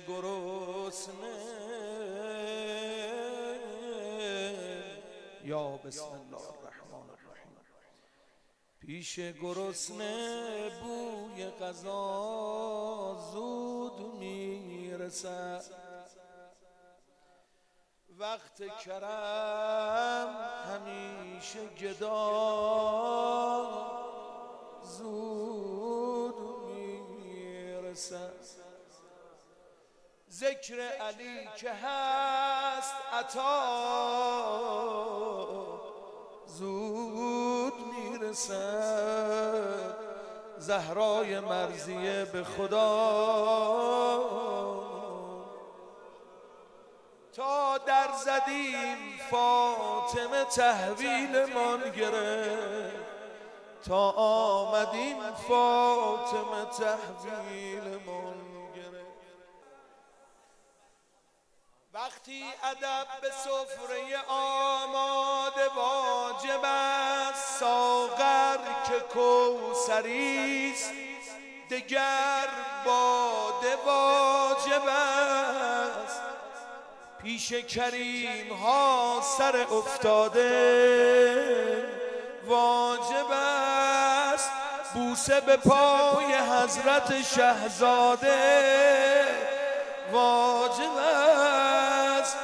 گرسنه یا بسم الله الرحمن الرحیم. پیش گرسنه بوی غذا زود میرسد، وقت کرم همیشه گدا زود میرسد. ذکر علی که هست عطا زود میرسد. زهرای مرضیه به خدا تا در زدیم فاطمه تحویل من گرفت، تا آمدیم فاطمه تحویل من گرفت. وقتی ادب به سفره آماده واجب است، ساغر که کوثریست دگر باده واجب است. پیش کریم ها سر افتاده واجب است، بوسه به پای حضرت شهزاده واجب است.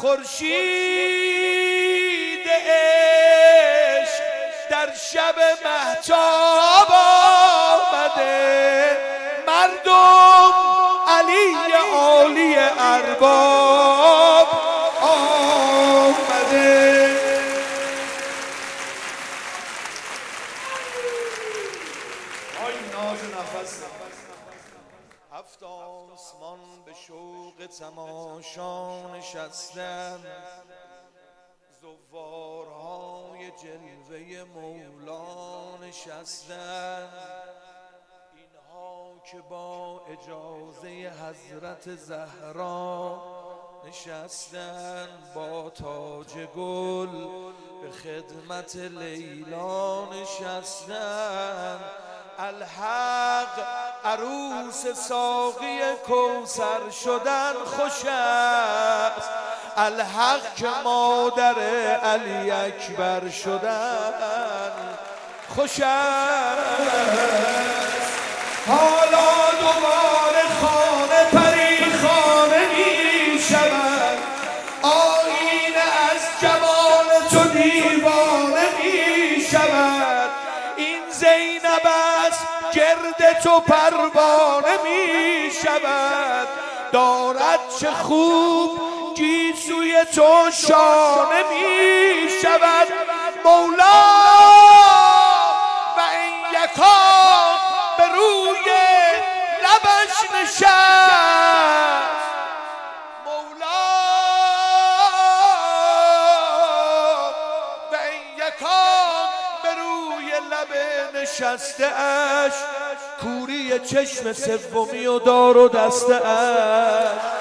خورشید عشق در شب مهتاب آمده، مردم علی عالی ارباب آمده. آی ناز نفس هفت آسمان به شوق تماشا نشستن، زوارهای جلوه مولا نشستن. اینها که با اجازه حضرت زهرا نشستن، با تاج گل به خدمت لیلا نشستن. الحق عروس ساقی کوثر شدن خوش است، الحق که مادر علی اکبر شدن خوش است. حالا دوباره خانه پری خانه می شود، آینه از جمال تو دیوانه می شود. این زینب است گرد تو پروانه می شود، دارد چه خوب گیسوی تو شانه می شود. مولا و این یکان به روی لبش نشست، مولا و این یکان به روی لب نشسته اش، کوری چشم سومی و دار و دسته اش.